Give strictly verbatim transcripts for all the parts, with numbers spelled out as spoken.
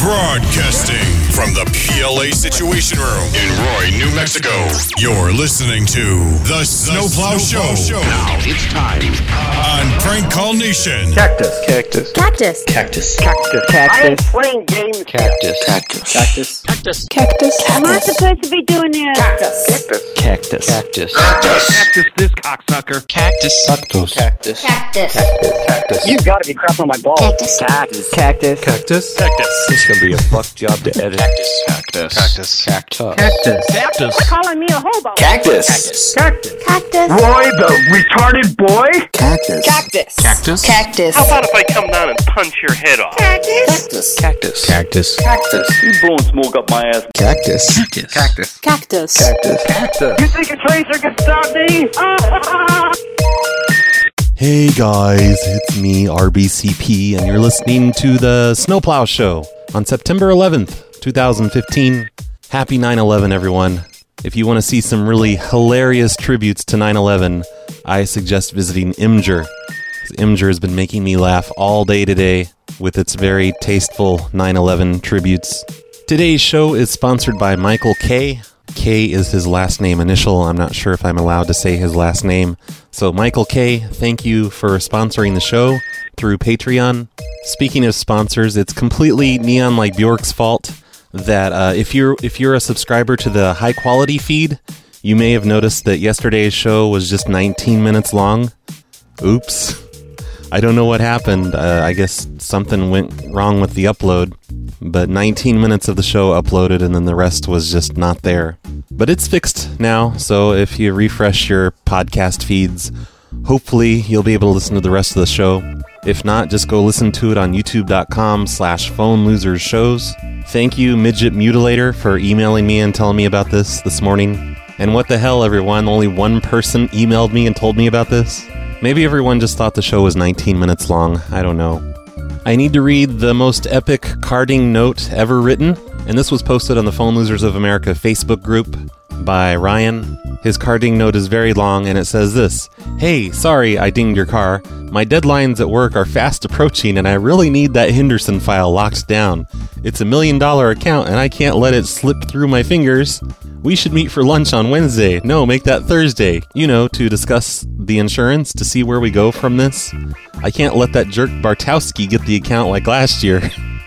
Broadcasting from the P L A Situation Room in Roy, New Mexico. You're listening to The Snowplow Show. Show. Now it's time on Prank Call Nation. Cactus. Cactus. Cactus. Cactus. Cactus. Cactus. playing games. Cactus. Cactus. Cactus. Cactus. Cactus. Am I supposed to be doing this? Cactus. Cactus. Cactus. Cactus. Cactus. This cocksucker. Cactus. Cactus. Cactus. Cactus. Cactus. You gotta be crap on my balls. Cactus. Cactus. Cactus. Cactus. Cactus. It's gonna be a fuck job to edit. Cactus. Cactus. Cactus. Cactus. Cactus. Cactus. Calling me a hobo. Cactus. Cactus. Cactus. Roy, the retarded boy. Cactus. Cactus. Cactus. Cactus. How about if I come down and punch your head off? Cactus. Cactus. Cactus. Cactus. You blowing smoke up my ass. Cactus. Cactus. Cactus. Cactus. Cactus. Cactus. You think a tracer can stop me? Hey guys, it's me, R B C P, and you're listening to the Snowplow Show on September eleventh, twenty fifteen. Happy nine eleven, everyone. If you want to see some really hilarious tributes to nine eleven, I suggest visiting Imgur. Imgur has been making me laugh all day today with its very tasteful nine eleven tributes. Today's show is sponsored by Michael K. K is his last name initial. I'm not sure if I'm allowed to say his last name. So Michael K, thank you for sponsoring the show through Patreon. Speaking of sponsors, it's completely Neon like Bjork's fault that uh, if you're if you're a subscriber to the high quality feed, you may have noticed that yesterday's show was just nineteen minutes long. Oops. I don't know what happened. Uh, I guess something went wrong with the upload. But nineteen minutes of the show uploaded and then the rest was just not there. But it's fixed now, so if you refresh your podcast feeds, hopefully you'll be able to listen to the rest of the show. If not, just go listen to it on youtube.com slash phone losers shows. Thank you, Midget Mutilator, for emailing me and telling me about this this morning. And what the hell, everyone? Only one person emailed me and told me about this? Maybe everyone just thought the show was nineteen minutes long. I don't know. I need to read the most epic carding note ever written, and this was posted on the Phone Losers of America Facebook group by Ryan. His carding note is very long, and it says this: "Hey, sorry I dinged your car. My deadlines at work are fast approaching, and I really need that Henderson file locked down. It's a million dollar account, and I can't let it slip through my fingers. We should meet for lunch on Wednesday. No, make that Thursday. You know, to discuss the insurance, to see where we go from this. I can't let that jerk Bartowski get the account like last year.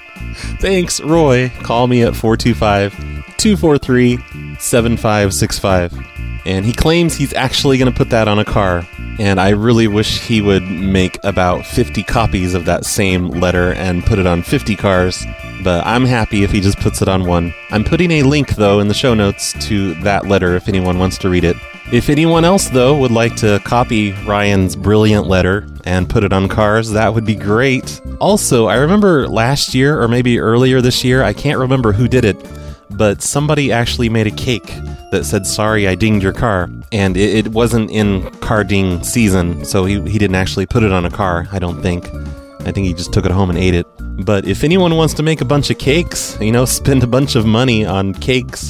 Thanks, Roy. Call me at four two five, two four three, seven five six five. And he claims he's actually going to put that on a car. And I really wish he would make about fifty copies of that same letter and put it on fifty cars. But I'm happy if he just puts it on one. I'm putting a link, though, in the show notes to that letter if anyone wants to read it. If anyone else, though, would like to copy Ryan's brilliant letter and put it on cars, that would be great. Also, I remember last year, or maybe earlier this year, I can't remember who did it, but somebody actually made a cake that said, "Sorry, I dinged your car." And it, it wasn't in car ding season, so he, he didn't actually put it on a car, I don't think. I think he just took it home and ate it. But if anyone wants to make a bunch of cakes, you know, spend a bunch of money on cakes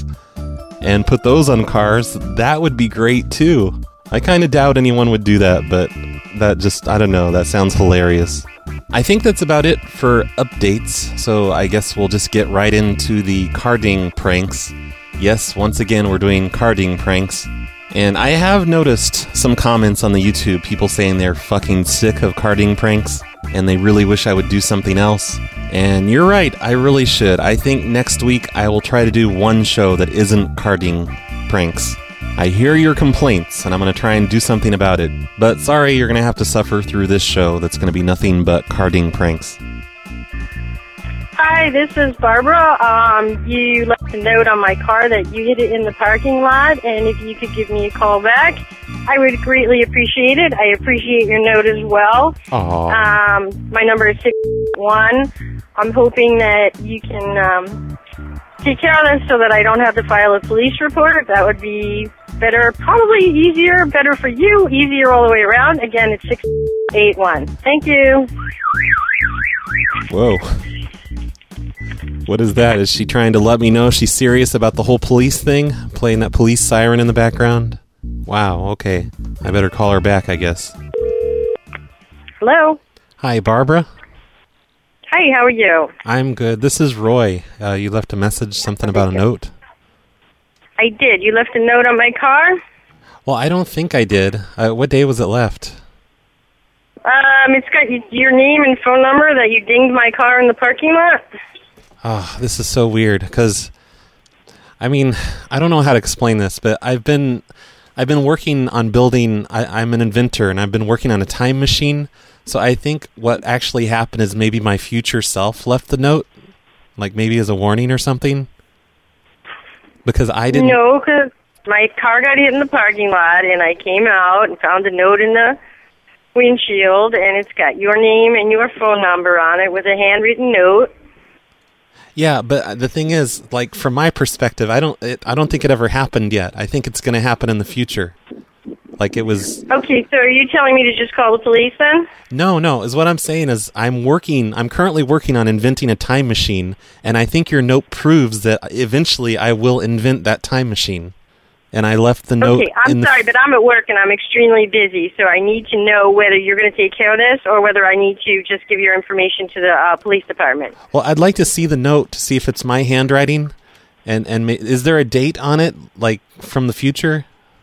and put those on cars, that would be great too. I kind of doubt anyone would do that, but that just, I don't know, that sounds hilarious. I think that's about it for updates, so I guess we'll just get right into the carding pranks. Yes, once again, we're doing carding pranks. And I have noticed some comments on the YouTube, people saying they're fucking sick of carding pranks, and they really wish I would do something else. And you're right, I really should. I think next week I will try to do one show that isn't carding pranks. I hear your complaints, and I'm going to try and do something about it. But sorry, you're going to have to suffer through this show that's going to be nothing but carding pranks. Hi, this is Barbara. Um, you left a note on my car that you hit it in the parking lot, and if you could give me a call back, I would greatly appreciate it. I appreciate your note as well. Aww. Um, my number is six one. I'm hoping that you can um, take care of this so that I don't have to file a police report. That would be better, probably easier, better for you, easier all the way around. Again, it's six eight one. Thank you. Whoa. What is that? Is she trying to let me know she's serious about the whole police thing? Playing that police siren in the background? Wow, okay. I better call her back, I guess. Hello? Hi, Barbara? Hi, how are you? I'm good. This is Roy. Uh, you left a message, something about a note. I did. You left a note on my car? Well, I don't think I did. Uh, what day was it left? Um, it's got y- your name and phone number that you dinged my car in the parking lot. Oh, this is so weird because, I mean, I don't know how to explain this, but I've been, I've been working on building. I, I'm an inventor, and I've been working on a time machine. So I think what actually happened is maybe my future self left the note, like maybe as a warning or something. Because I didn't. No, because my car got hit in the parking lot, and I came out and found a note in the windshield, and it's got your name and your phone number on it with a handwritten note. Yeah, but the thing is, like from my perspective, I don't. It, I don't think it ever happened yet. I think it's going to happen in the future. Like it was. Okay, so are you telling me to just call the police then? No, no. Is what I'm saying is I'm working. I'm currently working on inventing a time machine, and I think your note proves that eventually I will invent that time machine. And I left the note. Okay, I'm in the sorry, but I'm at work and I'm extremely busy, so I need to know whether you're going to take care of this or whether I need to just give your information to the uh, police department. Well, I'd like to see the note to see if it's my handwriting, and and ma- is there a date on it, like from the future?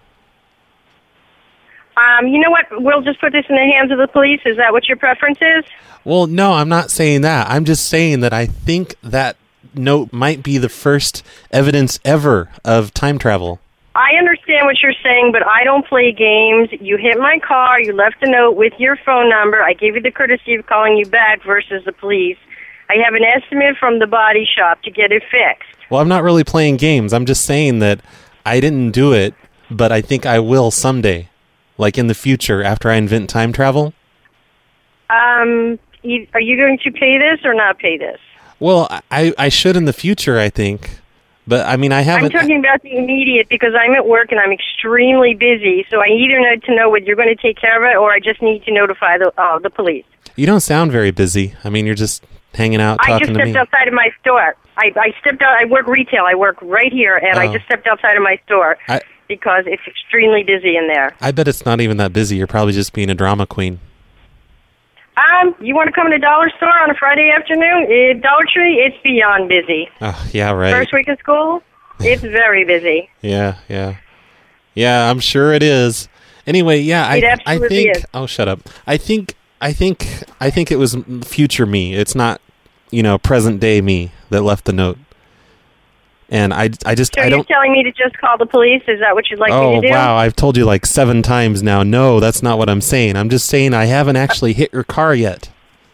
Um, you know what? We'll just put this in the hands of the police. Is that what your preference is? Well, no, I'm not saying that. I'm just saying that I think that note might be the first evidence ever of time travel. I understand what you're saying, but I don't play games. You hit my car. You left a note with your phone number. I gave you the courtesy of calling you back versus the police. I have an estimate from the body shop to get it fixed. Well, I'm not really playing games. I'm just saying that I didn't do it, but I think I will someday. Like in the future, after I invent time travel? Um, you, are you going to pay this or not pay this? Well, I, I should in the future, I think. But, I mean, I haven't... I'm talking about the immediate because I'm at work and I'm extremely busy, so I either need to know whether you're going to take care of it or I just need to notify the uh, the police. You don't sound very busy. I mean, you're just hanging out, talking I just to me. stepped outside of my store. I, I stepped out. I work retail. I work right here, and Oh. I just stepped outside of my store I, because it's extremely busy in there. I bet it's not even that busy. You're probably just being a drama queen. Um, you want to come to Dollar Store on a Friday afternoon? Uh, Dollar Tree, it's beyond busy. Oh, yeah, right. First week of school, it's very busy. Yeah, yeah. Yeah, I'm sure it is. Anyway, yeah, I It I absolutely think is. Oh, shut up. I think I think I think it was future me. It's not, you know, present day me that left the note. And I I just So I you're don't telling me to just call the police? Is that what you'd like Oh, me to do? wow, I've told you like seven times now. No, that's not what I'm saying. I'm just saying I haven't actually hit your car yet.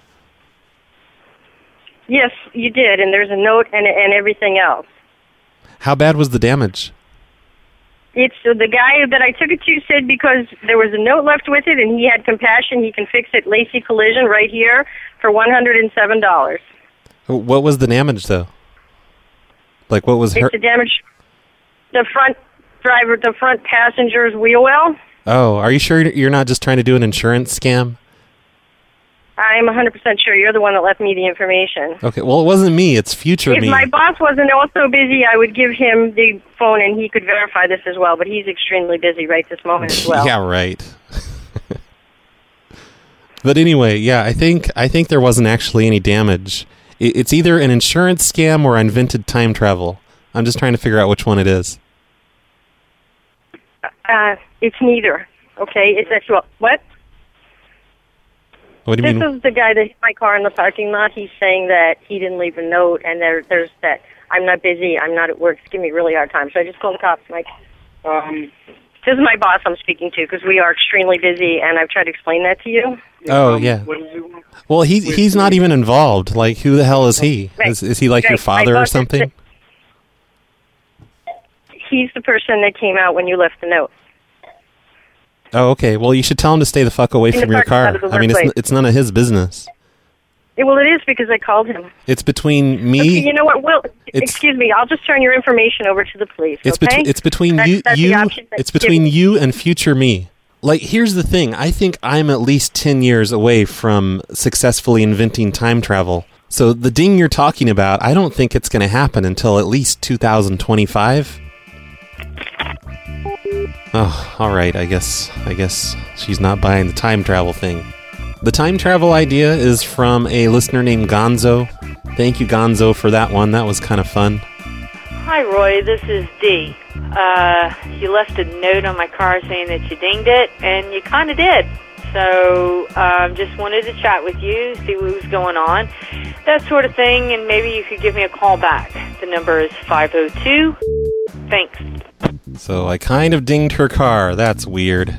Yes, you did, and there's a note and and everything else. How bad was the damage? It's uh, the guy that I took it to said because there was a note left with it and he had compassion, he can fix it. Lacey Collision right here for one hundred seven dollars. What was the damage though? Like what was It's hurt? the damage, the front driver, the front passenger's wheel well. Oh, are you sure you're not just trying to do an insurance scam? I'm one hundred percent sure you're the one that left me the information. Okay, well, it wasn't me. It's future If me. my boss wasn't also busy, I would give him the phone and he could verify this as well, but he's extremely busy right this moment as well. Yeah, right. But anyway, yeah, I think I think there wasn't actually any damage. It, it's either an insurance scam or invented time travel. I'm just trying to figure out which one it is. Uh, it's neither. Okay, it's actual. What? What do you This mean? is the guy that hit my car in the parking lot. He's saying that he didn't leave a note, and there, there's that I'm not busy, I'm not at work. It's giving me a really hard time. So I just called the cops. Like, um, this is my boss I'm speaking to because we are extremely busy, and I've tried to explain that to you. Oh, yeah. Well, he he's not even involved. Like, who the hell is he? Right. Is, is he like your Right. father My or boss is something? the- He's the person that came out when you left the note. Oh, okay. Well, you should tell him to stay the fuck away In the from your parking lot car. of the I mean, it's workplace. it's none of his business. Yeah, well, it is because I called him. It's between me. Okay, you know what? Will, It's- excuse me. I'll just turn your information over to the police. It's okay? between it's between That's- you that's the you option that it's you give between me. you and future me. Like, here's the thing. I think I'm at least ten years away from successfully inventing time travel. So the ding you're talking about, I don't think it's going to happen until at least two thousand twenty-five. Oh, all right. I guess I guess she's not buying the time travel thing. The time travel idea is from a listener named Gonzo. Thank you, Gonzo, for that one. That was kind of fun. Hi, Roy. This is Dee. Uh, you left a note on my car saying that you dinged it, and you kind of did. So, um, just wanted to chat with you, see what was going on, that sort of thing, and maybe you could give me a call back. The number is five oh two. Thanks. So I kind of dinged her car. That's weird.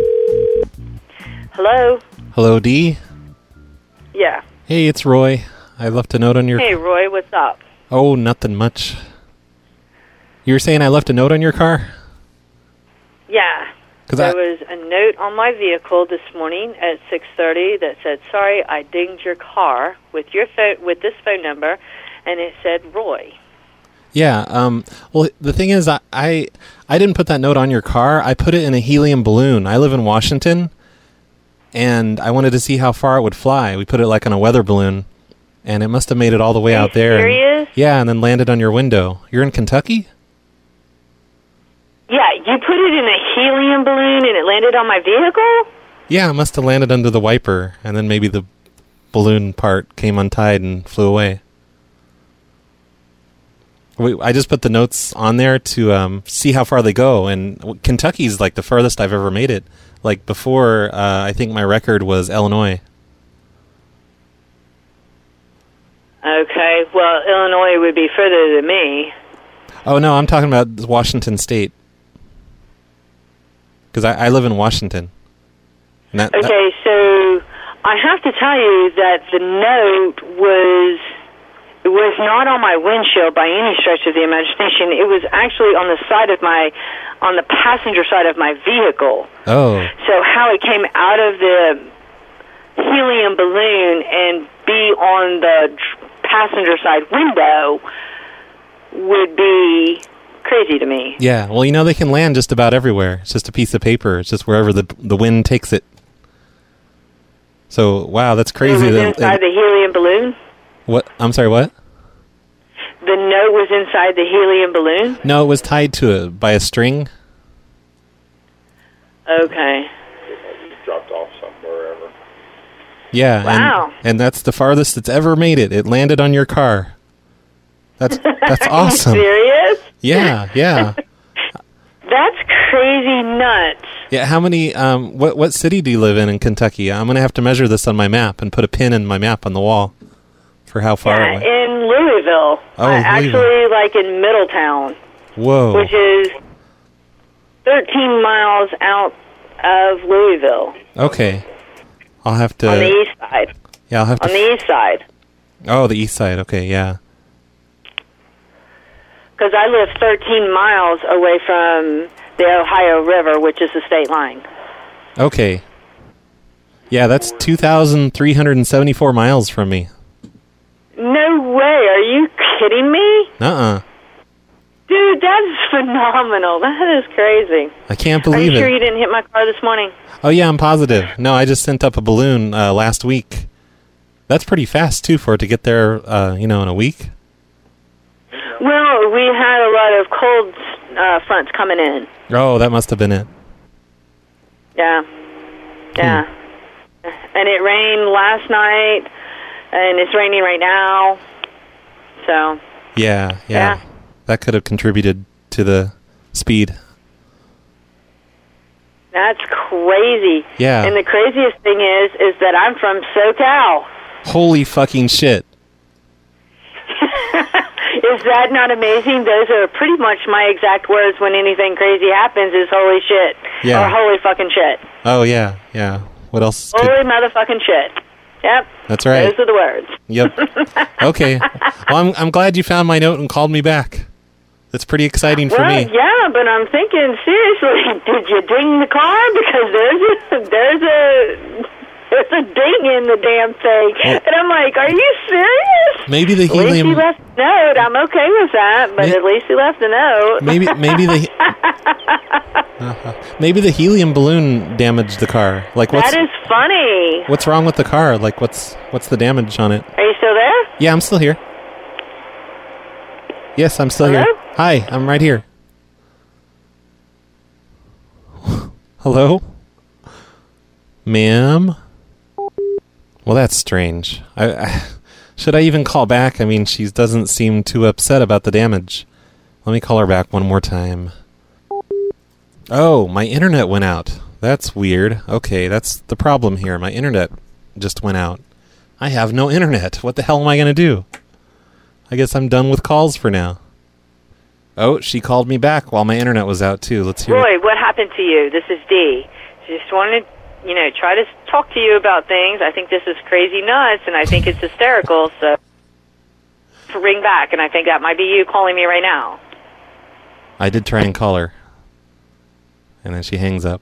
Hello? Hello, Dee? Yeah. Hey, it's Roy. I left a note on your... Hey, Roy, what's up? Oh, nothing much. You were saying I left a note on your car? Yeah. There I... was a note on my vehicle this morning at six thirty that said, sorry, I dinged your car with your phone, with this phone number, and it said Roy. Yeah, um, well, the thing is, I, I I didn't put that note on your car. I put it in a helium balloon. I live in Washington, and I wanted to see how far it would fly. We put it like on a weather balloon, and it must have made it all the way Are out you there. Serious? And, yeah, and then landed on your window. You're in Kentucky? Yeah, you put it in a helium balloon and it landed on my vehicle? Yeah, it must have landed under the wiper, and then maybe the balloon part came untied and flew away. We, I just put the notes on there to um, see how far they go, and Kentucky's like the furthest I've ever made it. Like before, uh, I think my record was Illinois. Okay, well, Illinois would be further than me. Oh, no, I'm talking about Washington State. Because I, I live in Washington. And that, okay, that, so I have to tell you that the note was it was not on my windshield by any stretch of the imagination. It was actually on the side of my, on the passenger side of my vehicle. Oh. So how it came out of the helium balloon and be on the passenger side window would be crazy to me. Yeah, well, you know, they can land just about everywhere. It's just a piece of paper. It's just wherever the the wind takes it. So, wow, that's crazy. It was that, inside it, the helium balloon? What? I'm sorry, what? The note was inside the helium balloon? No, it was tied to it by a string. Okay. Dropped off somewhere ever. Yeah. Wow. And, and that's the farthest it's ever made it. It landed on your car. That's that's awesome. Are you serious? Yeah, yeah. That's crazy nuts. Yeah, how many, um, what what city do you live in in Kentucky? I'm going to have to measure this on my map and put a pin in my map on the wall for how far Yeah, away. in Louisville. Oh, uh, Actually, Louisville. like in Middletown. Whoa. Which is thirteen miles out of Louisville. Okay. I'll have to... On the east side. Yeah, I'll have to... On the east side. Oh, the east side. Okay, yeah. Because I live thirteen miles away from the Ohio River, which is the state line. Okay. Yeah, that's two thousand three hundred seventy-four miles from me. No way. Are you kidding me? Uh-uh. Dude, that's phenomenal. That is crazy. I can't believe Are you it. sure you didn't hit my car this morning? Oh, yeah, I'm positive. No, I just sent up a balloon uh, last week. That's pretty fast, too, for it to get there, uh, you know, in a week. Well, we had a lot of cold uh, fronts coming in. Oh, that must have been it. Yeah. Yeah. Hmm. And it rained last night, and it's raining right now. So. Yeah, yeah. Yeah. That could have contributed to the speed. That's crazy. Yeah. And the craziest thing is, is that I'm from SoCal. Holy fucking shit. Is that not amazing? Those are pretty much my exact words when anything crazy happens is holy shit. Yeah. Or holy fucking shit. Oh, yeah, yeah. What else? could- Holy motherfucking shit. Yep. That's right. Those are the words. Yep. Okay. Well, I'm I'm glad you found my note and called me back. That's pretty exciting for well, me. yeah, but I'm thinking, seriously, did you ding the car? Because there's a, there's a, there's a ding in the damn thing. Well, and I'm like, are you serious? Maybe the At least helium... he left a note. I'm okay with that, but May- at least he left a note. Maybe maybe the uh, maybe the helium balloon damaged the car. Like what's That is funny. what's wrong with the car? Like what's what's the damage on it? Are you still there? Yeah, I'm still here. Yes, I'm still Hello? here. Hi, I'm right here. Hello? Ma'am? Well, that's strange. I, I, should I even call back? I mean, she doesn't seem too upset about the damage. Let me call her back one more time. Oh, my internet went out. That's weird. Okay, that's the problem here. My internet just went out. I have no internet. What the hell am I going to do? I guess I'm done with calls for now. Oh, she called me back while my internet was out, too. Let's hear Roy, it. what happened to you? This is Dee. Just wanted to, you know, try to talk to you about things. I think this is crazy nuts, and I think it's hysterical, so ring back, and I think that might be you calling me right now. I did try and call her. And then she hangs up.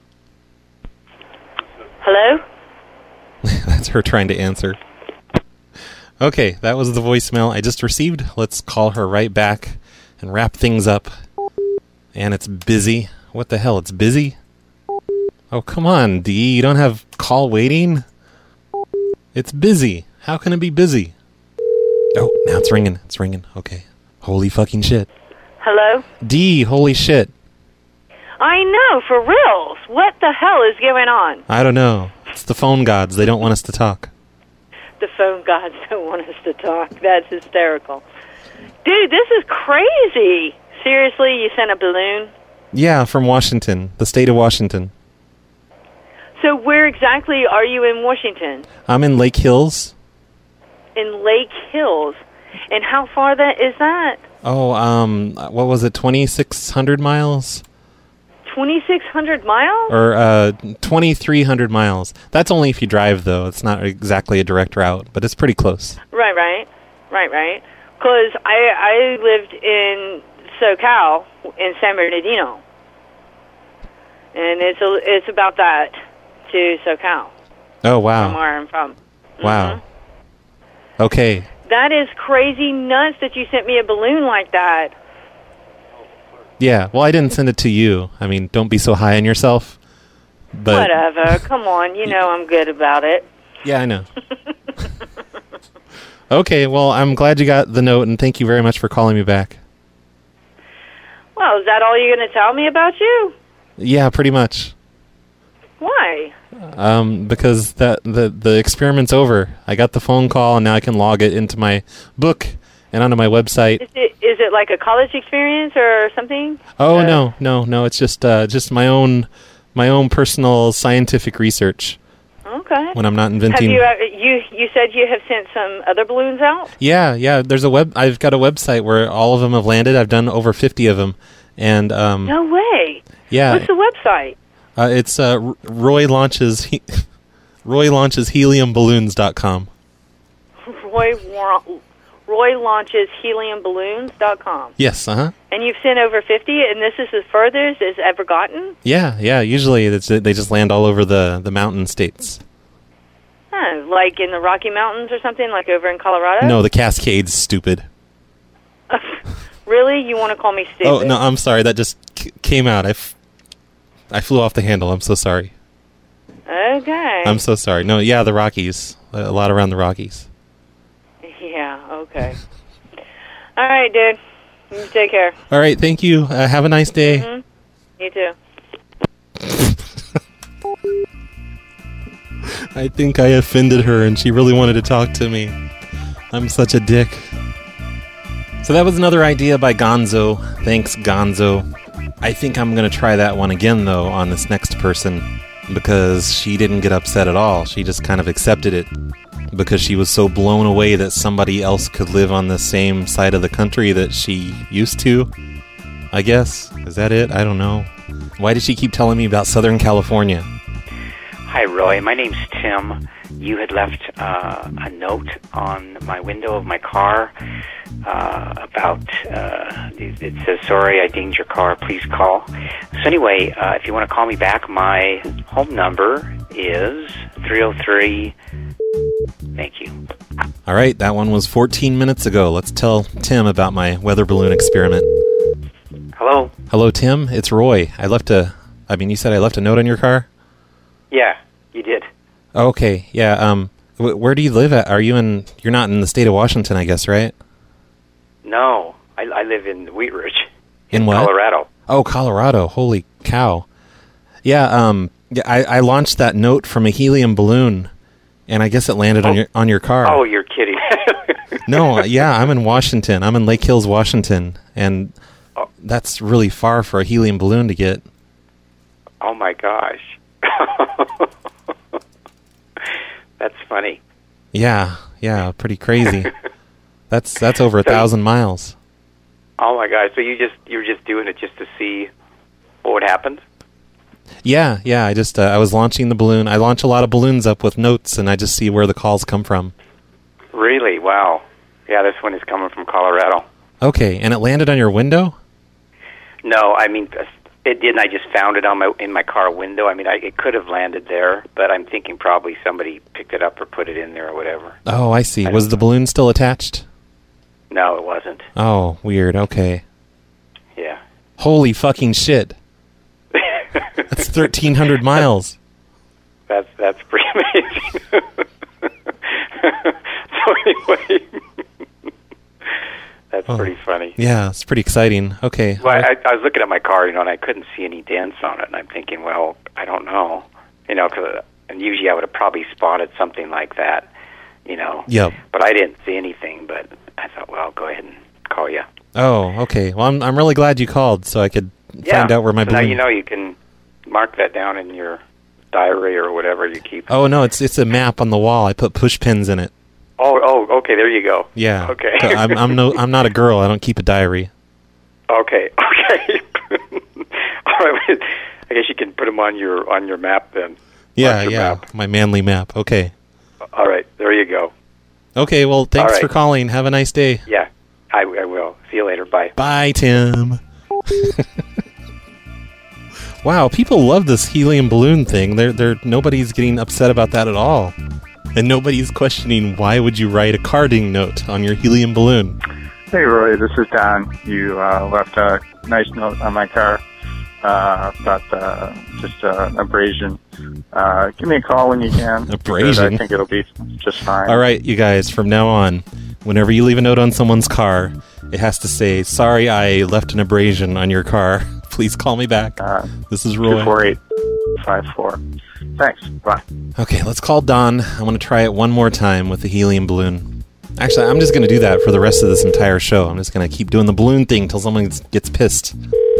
Hello? That's her trying to answer. Okay, that was the voicemail I just received. Let's call her right back and wrap things up. And it's busy. What the hell? It's busy? Oh, come on, Dee. You don't have call waiting? It's busy. How can it be busy? Oh, now it's ringing. It's ringing. Okay. Holy fucking shit. Hello? Dee, holy shit. I know, for reals. What the hell is going on? I don't know. It's the phone gods. They don't want us to talk. The phone gods don't want us to talk. That's hysterical. Dude, this is crazy. Seriously, you sent a balloon? Yeah, from Washington. The state of Washington. So where exactly are you in Washington? I'm in Lake Hills. In Lake Hills. And how far that is that? Oh, um, what was it, twenty-six hundred miles? twenty-six hundred miles? Or uh, twenty-three hundred miles. That's only if you drive, though. It's not exactly a direct route, but it's pretty close. Right, right. Right, right. Because I, I lived in SoCal, in San Bernardino. And it's a, it's about that to SoCal. Oh, wow. From where I'm from. Wow. Mm-hmm. Okay. That is crazy nuts that you sent me a balloon like that. Yeah, well, I didn't send it to you. I mean, don't be so high on yourself. But Whatever. Come on. You know I'm good about it. Yeah, I know. Okay, well, I'm glad you got the note, and thank you very much for calling me back. Well, is that all you're going to tell me about you? Yeah, pretty much. Why? Um, because that the the experiment's over. I got the phone call, and now I can log it into my book and onto my website. Is it is it like a college experience or something? Oh uh, no, no, no! It's just uh, just my own my own personal scientific research. Okay. When I'm not inventing. Have you uh, you you said you have sent some other balloons out? Yeah, yeah. There's a web. I've got a website where all of them have landed. I've done over fifty of them, and um. No way. Yeah. What's the website? Uh, it's uh, Roy launches he- Roy launches helium balloons dot com. Roy Roy launches helium balloons dot com. Yes, uh huh. And you've sent over fifty, and this is as furthest as ever gotten? Yeah, yeah. Usually it's, they just land all over the, the mountain states. Huh, like in the Rocky Mountains or something, like over in Colorado? No, the Cascades, stupid. Really? You want to call me stupid? Oh, no, I'm sorry. That just c- came out. I, f- I flew off the handle. I'm so sorry. Okay. I'm so sorry. No, yeah, the Rockies. A lot around the Rockies. Yeah, okay. All right, dude. You take care. All right, thank you. Uh, have a nice day. Mm-hmm. You too. I think I offended her, and she really wanted to talk to me. I'm such a dick. So that was another idea by Gonzo. Thanks, Gonzo. I think I'm going to try that one again, though, on this next person, because she didn't get upset at all. She just kind of accepted it, because she was so blown away that somebody else could live on the same side of the country that she used to, I guess. Is that it? I don't know. Why did she keep telling me about Southern California? Hi, Roy. My name's Tim. You had left uh, a note on my window of my car uh, about, uh, it, it says, sorry, I dinged your car, please call. So anyway, uh, if you want to call me back, my home number is three oh three. Thank you. All right, that one was fourteen minutes ago. Let's tell Tim about my weather balloon experiment. Hello? Hello, Tim. It's Roy. I left a, I mean, you said I left a note on your car? Yeah, you did. Okay, yeah, um, wh- where do you live at? Are you in, you're not in the state of Washington, I guess, right? No, I, I live in Wheat Ridge. In what? Colorado. Oh, Colorado. Holy cow. Yeah, um, yeah, I, I launched that note from a helium balloon, And I guess it landed Oh. on your on your car. Oh, you're kidding. No, uh, yeah, I'm in Washington. I'm in Lake Hills, Washington, and Oh. that's really far for a helium balloon to get. Oh, my gosh. That's funny. Yeah, yeah, pretty crazy. that's that's over a thousand miles. Oh, my gosh. So you just, you were just doing it just to see what would happen? Yeah, yeah. I just uh, I was launching the balloon. I launch a lot of balloons up with notes, and I just see where the calls come from. Really? Wow. Yeah, this one is coming from Colorado. Okay, and it landed on your window? No, I mean, it didn't. I just found it on my in my car window. I mean, I, it could have landed there, but I'm thinking probably somebody picked it up or put it in there or whatever. Oh, I see. I Was the balloon still attached? No, it wasn't. Oh, weird. Okay. Yeah. Holy fucking shit. That's thirteen hundred miles. That's that's pretty amazing. So anyway, that's Oh. pretty funny. Yeah, it's pretty exciting. Okay. Well, I, I was looking at my car, you know, and I couldn't see any dents on it, and I'm thinking, well, I don't know, you know, cause, and usually I would have probably spotted something like that, you know. Yep. But I didn't see anything. But I thought, well, I'll go ahead and call you. Oh, okay. Well, I'm I'm really glad you called so I could Yeah. find out where my so now balloon. you know you can mark that down in your diary or whatever you keep. Oh no, it's it's a map on the wall. I put push pins in it. Oh, oh, okay. There you go. Yeah. Okay. So I'm I'm no I'm not a girl. I don't keep a diary. Okay. Okay. All right. I guess you can put them on your on your map then. Yeah, Mark your yeah. map. My manly map. Okay. All right. There you go. Okay. Well, thanks All right. for calling. Have a nice day. Yeah. I, I will. See you later. Bye. Bye, Tim. Wow, people love this helium balloon thing. They're, they're, nobody's getting upset about that at all. And nobody's questioning why would you write a carding note on your helium balloon. Hey, Roy, this is Don. You uh, left a nice note on my car uh, about uh, just uh, abrasion. Uh, give me a call when you can. because Abrasion? I think it'll be just fine. All right, you guys, from now on, whenever you leave a note on someone's car, it has to say, sorry I left an abrasion on your car. Please call me back. Uh, this is Roy. two four eight five four. Thanks. Bye. Okay, let's call Don. I want to try it one more time with the helium balloon. Actually, I'm just going to do that for the rest of this entire show. I'm just going to keep doing the balloon thing till someone gets, gets pissed.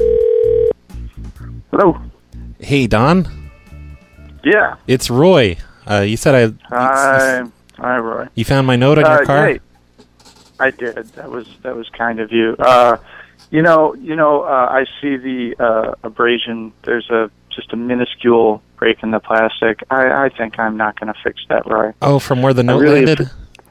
Hello. Hey, Don. Yeah. It's Roy. Uh, you said I... Hi. Hi, Roy. You found my note on Uh, your car? hey. I did. That was that was kind of you. Uh, you know, you know. Uh, I see the uh, abrasion. There's a just a minuscule break in the plastic. I, I think I'm not going to fix that, Roy. Oh, from where the I note really landed?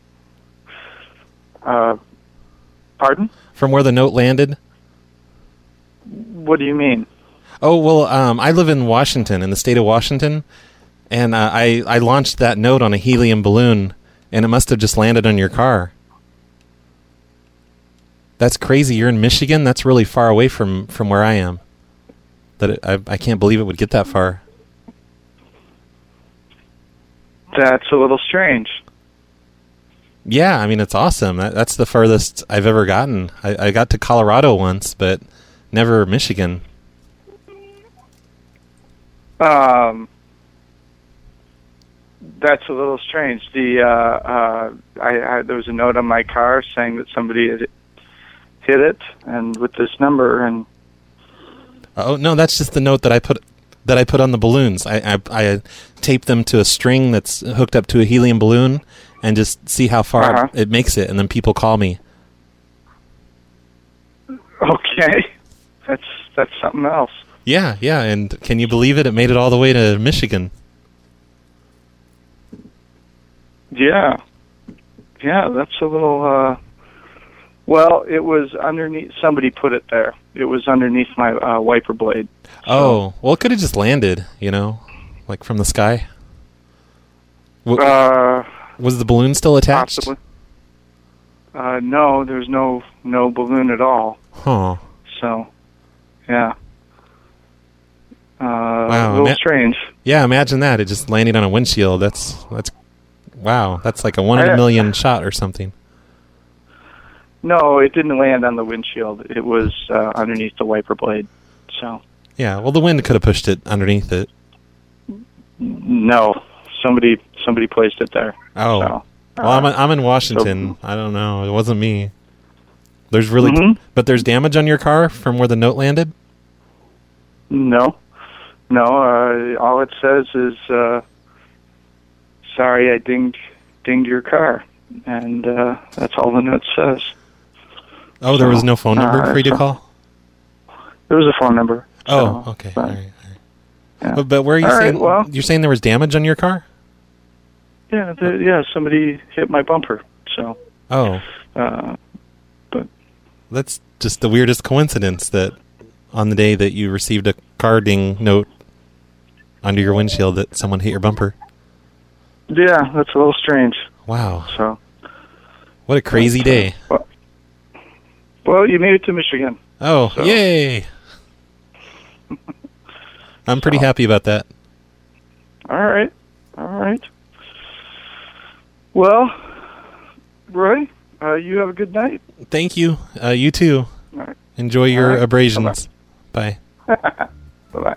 Uh, pardon? From where the note landed? What do you mean? Oh, well, um, I live in Washington, in the state of Washington, and uh, I, I launched that note on a helium balloon, and it must have just landed on your car. That's crazy. You're in Michigan? That's really far away from, from where I am. That it, I, I can't believe it would get that far. That's a little strange. Yeah, I mean, it's awesome. That, that's the furthest I've ever gotten. I, I got to Colorado once, but never Michigan. Um, that's a little strange. The uh, uh, I, I there was a note on my car saying that somebody had hit it, and with this number, and Oh no, that's just the note that I put that I put on the balloons. I, I I tape them to a string that's hooked up to a helium balloon, and just see how far Uh-huh. it makes it, and then people call me. okay, that's that's something else. Yeah, yeah, and can you believe it? It made it all the way to Michigan. Yeah, yeah, that's a little. Uh, well, it was underneath. Somebody put it there. It was underneath my uh, wiper blade. Oh, well, it could have just landed, you know, like from the sky. W- Uh, was the balloon still attached? possibly. Uh, no, there's no no balloon at all. Huh. So, yeah. Uh, Wow, a little ma- strange. Yeah, imagine that. It just landing on a windshield. That's that's wow. That's like a one in I- a million shot or something. No, it didn't land on the windshield. It was uh, underneath the wiper blade. So, Yeah. Well, the wind could have pushed it underneath it. no, somebody somebody placed it there. Oh, So, well, I'm I'm in Washington. I don't know. It wasn't me. There's really, Mhm. but there's damage on your car from where the note landed. no, no. Uh, all it says is, uh, "Sorry, I dinged dinged your car," and uh, that's all the note says. Oh, there was no phone number uh, for you to so- call. There was a phone number. Oh, so, okay. but- All right. All right. Yeah. But, but where are you All right, saying? well- You're saying there was damage on your car? Yeah, the, yeah. Somebody hit my bumper. So, Oh, uh, but that's just the weirdest coincidence that on the day that you received a car ding note under your windshield that someone hit your bumper. yeah, that's a little strange. Wow. So, What a crazy day. well, well, you made it to Michigan. Oh, So- yay. I'm pretty happy about that. All right, all right. Well, Roy, uh, you have a good night. Thank you. Uh, you too. All right. Enjoy your All right. abrasions. Bye. Bye-bye.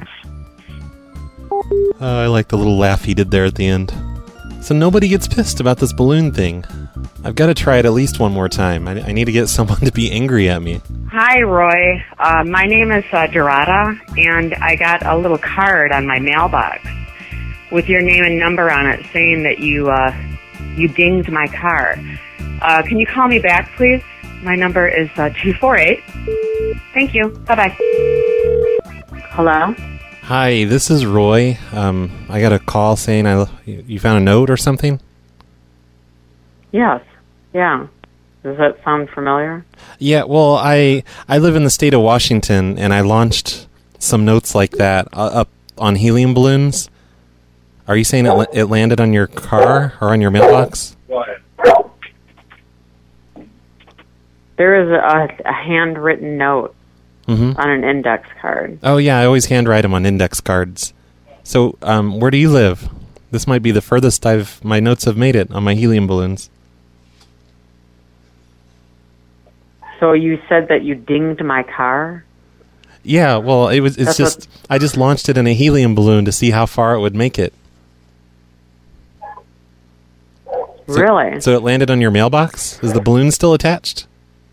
Uh, I like the little laugh he did there at the end. So nobody gets pissed about this balloon thing. I've got to try it at least one more time. I, I need to get someone to be angry at me. Hi, Roy. Uh, my name is uh, Dorada, and I got a little card on my mailbox with your name and number on it saying that you uh, you dinged my car. Uh, can you call me back, please? My number is uh, two four eight. Thank you. Bye-bye. Hello? Hi, this is Roy. Um, I got a call saying I you found a note or something. Yes. Yeah. Does that sound familiar? Yeah, well, I I live in the state of Washington, and I launched some notes like that uh, up on helium balloons. Are you saying it, la- it landed on your car or on your mailbox? There is a, a handwritten note Mm-hmm. on an index card. Oh, yeah, I always handwrite them on index cards. So, um, where do you live? This might be the furthest I've my notes have made it on my helium balloons. So you said that you dinged my car? Yeah, well, it was. It's That's just I just launched it in a helium balloon to see how far it would make it. So, Really? So it landed on your mailbox? Is the balloon still attached?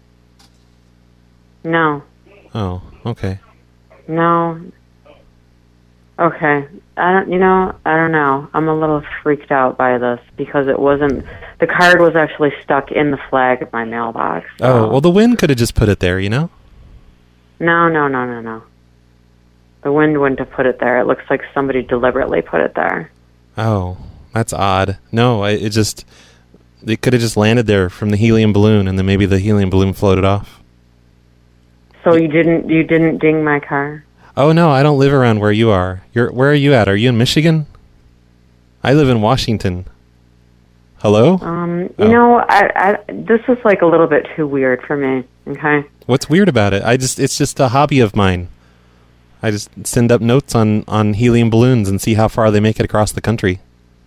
No. Oh, okay. No. Okay. I don't, you know, I don't know. I'm a little freaked out by this because it wasn't, the card was actually stuck in the flag of my mailbox. Oh, well, the wind could have just put it there, you know? No, no, no, no, no. The wind wouldn't have put it there. It looks like somebody deliberately put it there. Oh, that's odd. No, I, it just, it could have just landed there from the helium balloon, and then maybe the helium balloon floated off. So you didn't, you didn't ding my car? Oh, no, I don't live around where you are. You're Where are you at? Are you in Michigan? I live in Washington. Hello? Um, you Oh. know, I, I, this is like a little bit too weird for me, okay? What's weird about it? I just it's just a hobby of mine. I just send up notes on, on helium balloons and see how far they make it across the country.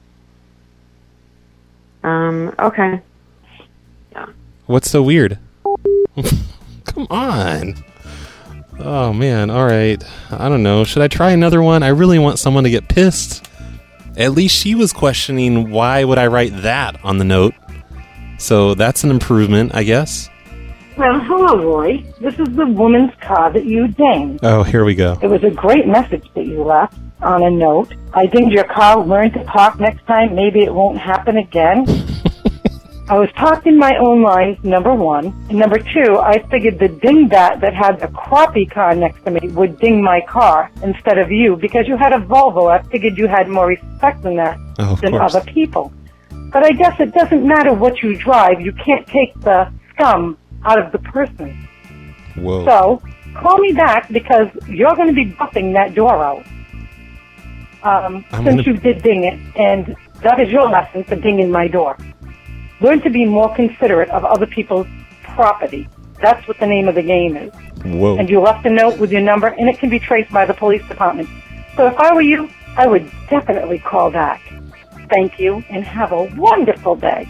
Um, okay. What's so weird? Come on. Oh, man. All right. I don't know. Should I try another one? I really want someone to get pissed. At least she was questioning why would I write that on the note. So that's an improvement, I guess. Well, hello, Roy. This is the woman's car that you dinged. Oh, here we go. It was a great message that you left on a note. I dinged your car. Learn to talk next time. Maybe it won't happen again. I was talking my own lines, number one. And number two, I figured the dingbat that had a crappie car next to me would ding my car instead of you because you had a Volvo. I figured you had more respect than that Oh, of than course. other people. But I guess it doesn't matter what you drive. You can't take the scum out of the person. Whoa. So, call me back because you're going to be buffing that door out. Um, I'm since gonna- you did ding it, and that is your lesson for dinging my door. Learn to be more considerate of other people's property. That's what the name of the game is. Whoa. And you left a note with your number, and it can be traced by the police department. So if I were you, I would definitely call back. Thank you, and have a wonderful day.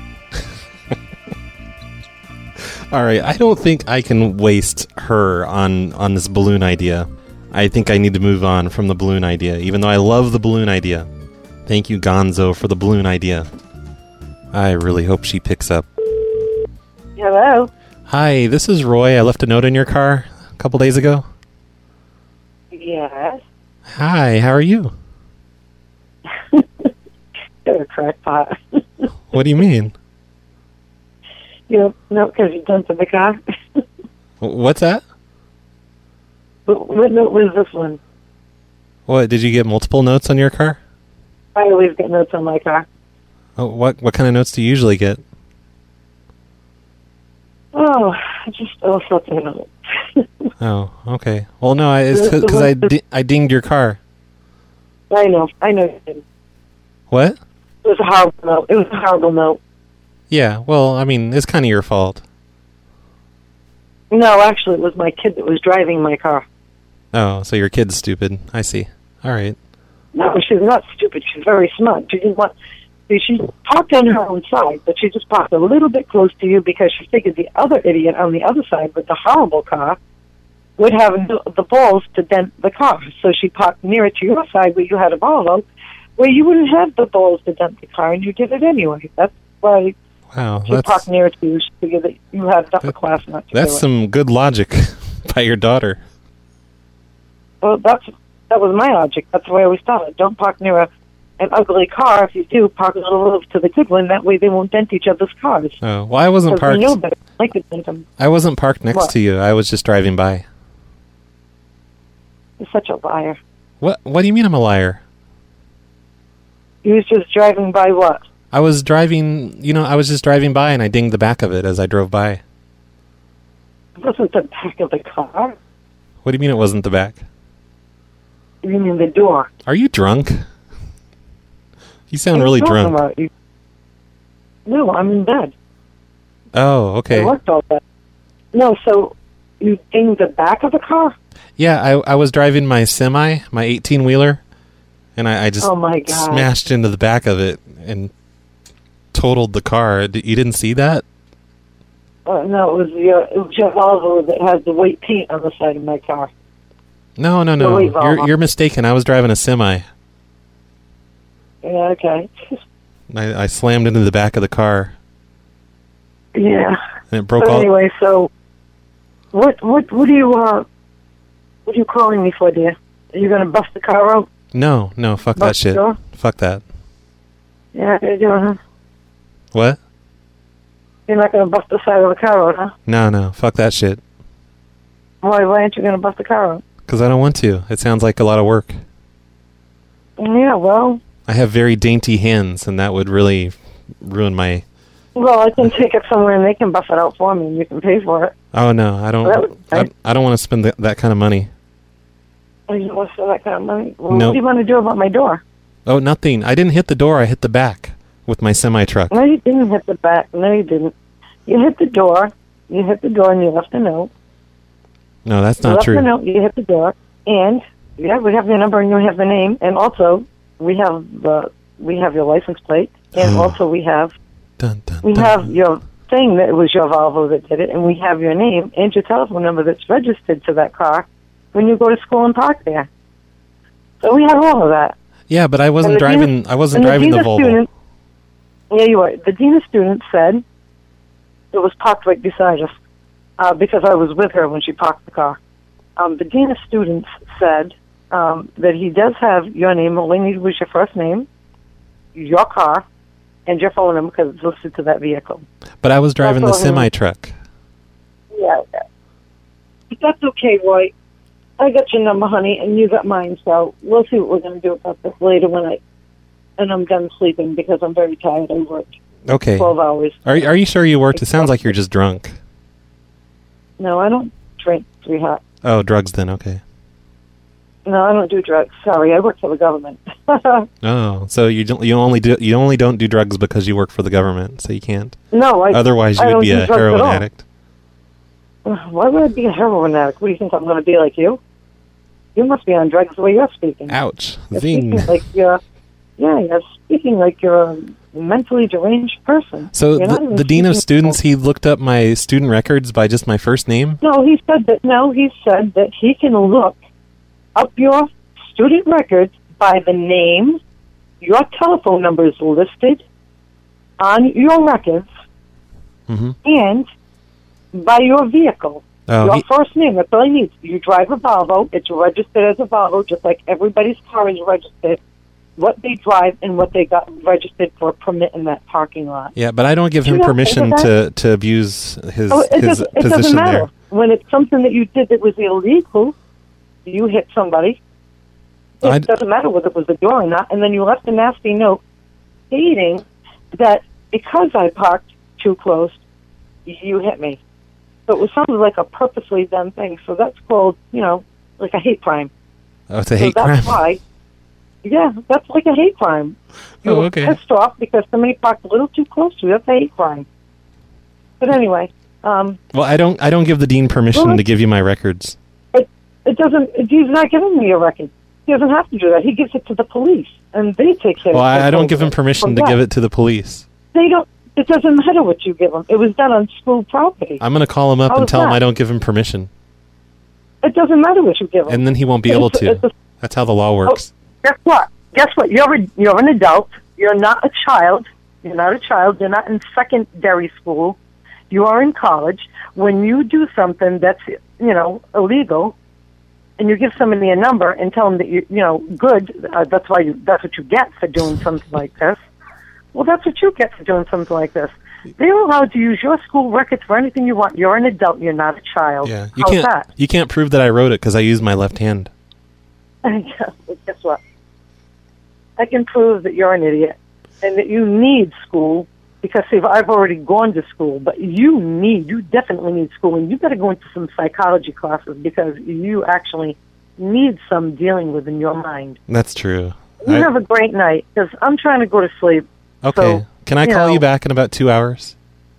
All right, I don't think I can waste her on, on this balloon idea. I think I need to move on from the balloon idea, even though I love the balloon idea. Thank you, Gonzo, for the balloon idea. I really hope she picks up. Hello. Hi, this is Roy. I left a note in your car a couple days ago. Yes. Hi, how are you? You're a crackpot. What do you mean? You know, because you dumped in the car. What's that? What, what note was this one? What, did you get multiple notes on your car? I always get notes on my car. Oh, what what kind of notes do you usually get? Oh, just all sorts of notes. Oh, okay. Well, no, I, it's because I, di- I dinged your car. I know. I know you did. What? It was a horrible note. It was a horrible note. Yeah, well, I mean, it's kind of your fault. No, actually, it was my kid that was driving my car. Oh, so your kid's stupid. I see. All right. No, she's not stupid. She's very smart. She didn't want... See, she parked on her own side, but she just parked a little bit close to you because she figured the other idiot on the other side with the horrible car would have the balls to dent the car. So she parked nearer to your side where you had a Volvo, where you wouldn't have the balls to dent the car, and you did it anyway. That's why Wow, she that's, parked nearer to you. She figured that you had enough that, class not to That's do it. some good logic by your daughter. Well, that's that was my logic. That's the way I always thought it. Don't park near a, an ugly car. If you do, park a little to the good one. That way they won't dent each other's cars. Oh, well, I wasn't 'Cause parked. we know better. Like to dent them. I wasn't parked next What? to you. I was just driving by. You're such a liar. What What do you mean I'm a liar? You was just driving by what? I was driving, you know, I was just driving by and I dinged the back of it as I drove by. It wasn't the back of the car. What do you mean it wasn't the back? You mean the door? Are you drunk? You sound What are really you talking drunk. about? You- No, I'm in bed. Oh, okay. I worked all that. No, so you dinged the back of the car? Yeah, I I was driving my semi, my eighteen-wheeler, and I, I just Oh, my God. smashed into the back of it and totaled the car. D- You didn't see that? Uh, no, it was your it was your Volvo that has the white paint on the side of my car. No, no, The no. white Volvo. You're you're mistaken. I was driving a semi. Yeah, okay. I, I slammed into the back of the car, Yeah. and it broke But all. anyway, so what what what are you uh what are you calling me for, dear? Are you gonna bust the car out? No, no, fuck that Bust the shit. door? Fuck that. Yeah, you're doing, huh? What? You're not gonna bust the side of the car out, huh? No, no, fuck that shit. Why why aren't you gonna bust the car out? Because I don't want to. It sounds like a lot of work. Yeah, well I have very dainty hands, and that would really ruin my... well I can take it somewhere and they can bust it out for me and you can pay for it. Oh, no, I don't... That would- I, I don't want to spend th- that kind of money. Oh, you don't want to spend that kind of money? Well, Nope. what do you want to do about my door? Oh, nothing. I didn't hit the door. I hit the back with my semi-truck. No, you didn't hit the back. No, you didn't. You hit the door. You hit the door and you left a note. No, that's You not left true. a note, you hit the door, and yeah, we have your number and you have the name, and also we have the we have your license plate, and also we have Dun, dun, we dun. have your thing that it was your Volvo that did it, and we have your name and your telephone number that's registered to that car when you go to school and park there. So we have all of that. Yeah, but I wasn't And the driving... dean- I wasn't and driving the dean of Volvo. student- yeah, you are. The dean of students said it was parked right beside us uh, because I was with her when she parked the car. Um, the dean of students said um, that he does have your name. All he needed was your first name, your car, and your phone number because it's listed to that vehicle. But I was driving the That's all he- semi-truck. Yeah, yeah. But that's okay, Roy. I got your number, honey, and you got mine, so we'll see what we're going to do about this later when I, and I'm done sleeping because I'm very tired. I worked Okay. twelve hours. Are, are you sure you worked? It sounds like you're just drunk. No, I don't drink, sweetheart. Oh, drugs then, okay. No, I don't do drugs. Sorry, I work for the government. Oh, so you don't, you only do you only don't do drugs because you work for the government, so you can't. No, I. Otherwise, I you don't would be do a drugs at heroin all. addict. Why would I be a heroin addict? What do you think I'm going to be like you? You must be on drugs the way you're speaking. Ouch! You're Zing. speaking like you're, yeah, you're speaking like you're a mentally deranged person. So You're not the, even the dean of speaking- students, he looked up my student records by just my first name. No, he said that. No, he said that he can look up your student records by the name your telephone number is listed on your records Mm-hmm. and by your vehicle. Oh, your he- first name, that's all you need. You drive a Volvo, it's registered as a Volvo, just like everybody's car is registered, what they drive and what they got registered for a permit in that parking lot. Yeah, but I don't give Do you him not permission think of to, to abuse his, Oh, it, his does, it position doesn't matter. there. When it's something that you did that was illegal, you hit somebody, it I'd- doesn't matter whether it was a door or not, and then you left a nasty note stating that because I parked too close, you hit me. So it was something like a purposely done thing. So that's called, you know, like a hate crime. Oh, it's a so hate that's crime. why, yeah, that's like a hate crime. You Oh, were okay. pissed off because somebody parked a little too close to you. That's a hate crime. But anyway, um, Well, I don't I don't give the dean permission Well, to give you my records. it, it doesn't, he's not giving me a record. He doesn't have to do that. He gives it to the police, and they take care Well, of it. I, I don't give him permission to give it to the police. They don't, it doesn't matter what you give him. It was done on school property. I'm going to call him up How and is tell him that? I don't give him permission. It doesn't matter what you give him. And then he won't be It's- able to. it's a- That's how the law works. Guess what? Guess what? You're a, you're an adult. You're not a child. You're not a child. You're not in secondary school. You are in college. When you do something that's, you know, illegal, and you give somebody a number and tell them that you, you know, good. Uh, that's why you. That's what you get for doing something like this. Well, that's what you get for doing something like this. They're allowed to use your school records for anything you want. You're an adult. You're not a child. Yeah, you How's can't that? you can't prove that I wrote it because I used my left hand. Yeah, but guess what? I can prove that you're an idiot and that you need school because, see, I've already gone to school, but you need, you definitely need school, and you got to go into some psychology classes because you actually need some dealing with in your mind. That's true. You I- have a great night because I'm trying to go to sleep. okay. So, Can I you call know- you back in about two hours?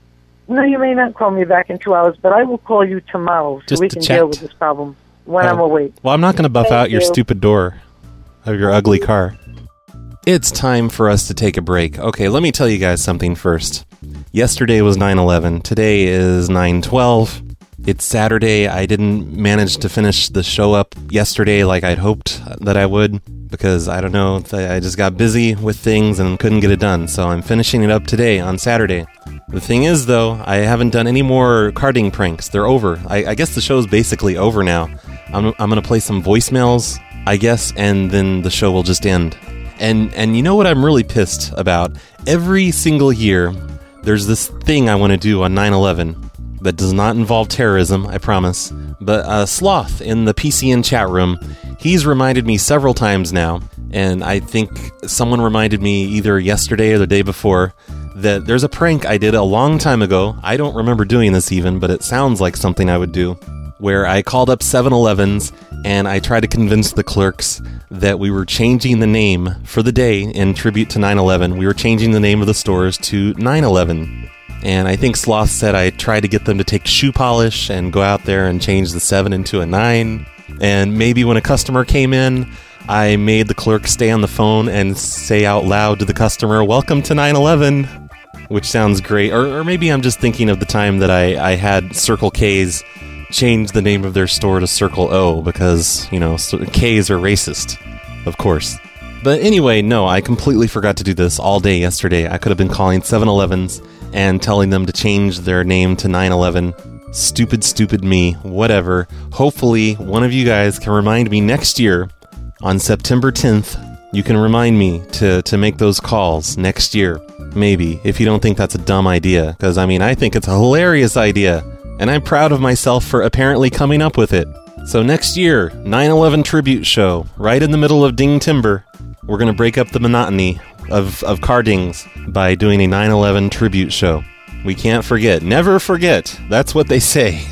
No, you may not call me back in two hours, but I will call you tomorrow so Just we to can chat. deal with this problem when I'm Oh. awake. Well, I'm not going to buff Thank out your you. stupid door of your ugly car. It's time for us to take a break. Okay, let me tell you guys something first. Yesterday was nine eleven. Today is nine twelve. It's Saturday. I didn't manage to finish the show up yesterday like I'd hoped that I would because, I don't know, I just got busy with things and couldn't get it done. So I'm finishing it up today on Saturday. The thing is, though, I haven't done any more carding pranks. They're over. I, I guess the show's basically over now. I'm, I'm going to play some voicemails, I guess, and then the show will just end. And and you know what I'm really pissed about? Every single year, there's this thing I want to do on nine eleven that does not involve terrorism, I promise. But uh, Sloth in the P C N chat room, he's reminded me several times now, and I think someone reminded me either yesterday or the day before, that there's a prank I did a long time ago. I don't remember doing this even, but it sounds like something I would do, where I called up seven elevens and I tried to convince the clerks that we were changing the name for the day in tribute to nine eleven. We were changing the name of the stores to nine eleven. And I think Sloth said I tried to get them to take shoe polish and go out there and change the seven into a nine. And maybe when a customer came in, I made the clerk stay on the phone and say out loud to the customer, "Welcome to nine eleven," which sounds great. Or, or maybe I'm just thinking of the time that I, I had Circle K's change the name of their store to Circle O because, you know, K's are racist, of course. But anyway, no, I completely forgot to do this all day yesterday. I could have been calling seven elevens and telling them to change their name to nine eleven. Stupid, stupid me. Whatever. Hopefully, one of you guys can remind me next year on September tenth. You can remind me to, to make those calls next year. Maybe, if you don't think that's a dumb idea. Because, I mean, I think it's a hilarious idea. And I'm proud of myself for apparently coming up with it. So next year, nine eleven tribute show, right in the middle of Ding Timber. We're going to break up the monotony of, of cardings by doing a nine eleven tribute show. We can't forget. Never forget. That's what they say.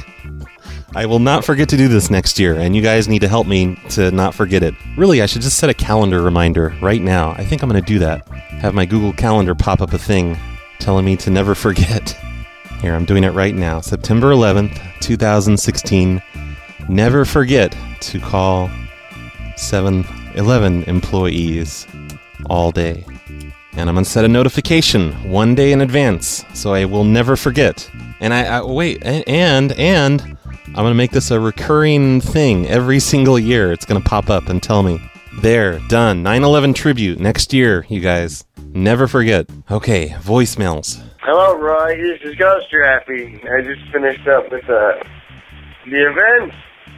I will not forget to do this next year, and you guys need to help me to not forget it. Really, I should just set a calendar reminder right now. I think I'm going to do that. Have my Google Calendar pop up a thing telling me to never forget. Here, I'm doing it right now. September eleventh, twenty sixteen. Never forget to call seven eleven employees all day. And I'm going to set a notification one day in advance so I will never forget. And I, I wait, and, and I'm going to make this a recurring thing every single year. It's going to pop up and tell me. There, done. nine eleven tribute next year, you guys. Never forget. Okay, voicemails. Hello, Roy. This is Ghost Rappy. I just finished up with uh, the event.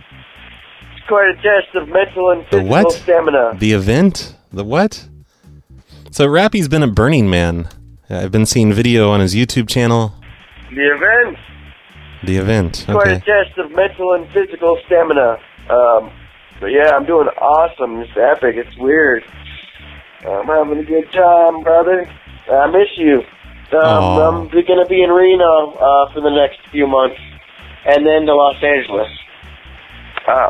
It's quite a test of mental and The physical what? stamina. The event? The what? So Rappy's been a Burning Man. I've been seeing video on his YouTube channel. The event. The event, Quite a okay. test of mental and physical stamina. Um, but yeah, I'm doing awesome. It's epic. It's weird. I'm having a good time, brother. I miss you. Um, Aw. I'm going to be in Reno uh, for the next few months, and then to Los Angeles. Uh,